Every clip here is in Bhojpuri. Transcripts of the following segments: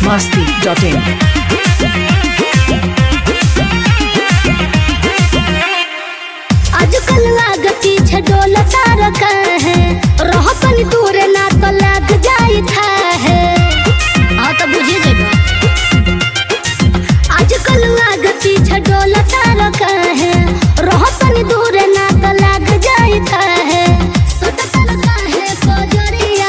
biharmasti.in आजकल लागती छडोल तार का है रह तनी दूर ना तो लग जाई था है हां तो बुझे जेबा आजकल लागती छडोल तार का है रह तनी दूर ना तो लग जाई था है सटकल का है कोजरिया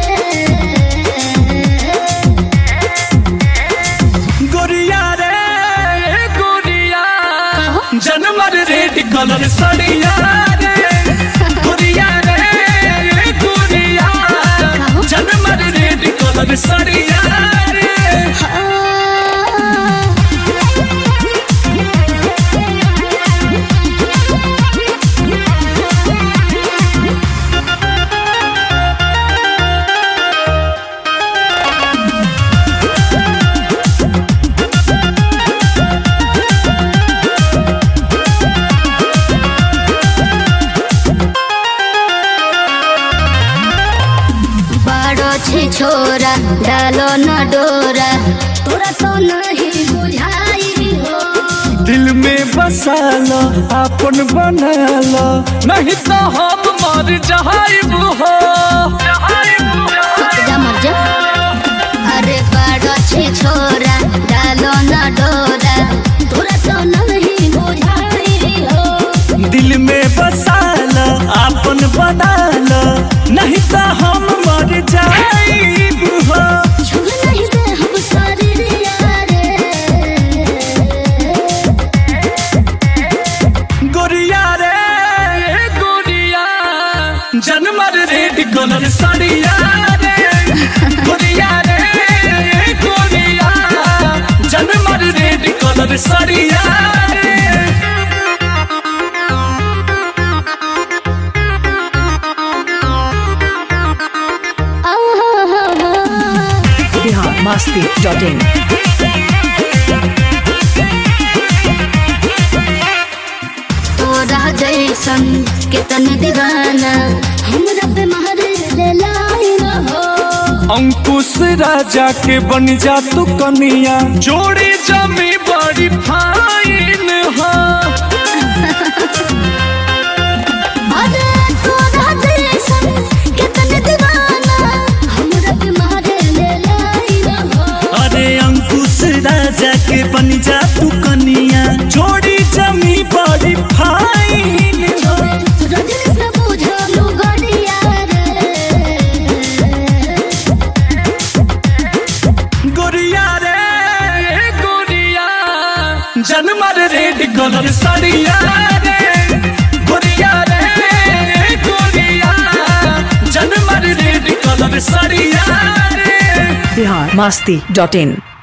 रे गोरिया रे गोरिया जनमर रेड कलर सड़िया रे गोरिया रे गोरिया जनमर रेड कलर सड़िया रे छोरा डालो न डोरा तोरा तो नहीं बुझाई हो दिल में बसा लो अपन बना लो नहीं तो हम मर जाइब हो जा मर जा अरे बड़ो छे छोरा डालो न डोरा तोरा तो नहीं बुझाई हो दिल में बसा लो अपन बना लो नहीं तो हम मर जाइब हो छुड़ नहीं दे हम सारी गोरिया रे गोरिया जनमर रेड कलर साड़िया रे गोरिया रे गोरिया जनमर रेड कलर साड़िया रे biharmasti.in तोरा जैसन कितने दीवाना हमरा पे महर ले लाई हो अंकुश राजा के बन जा तू कनिया जोड़ी जमी बड़ी फाइन हो अरे तोरा जैसन कितने दीवाना हमरा पे महर ले लाई हो अरे अंकुश राजा के बन जा तू कनिया जोड़ी जमी बड़ी फाइन हो रजनी से बुझा लो गड़िया गोरिया रे गोरिया जनमर रेड कलर साड़िया रे गोरिया रे गोरिया जनमर रेड कलर साड़िया रे biharmasti.in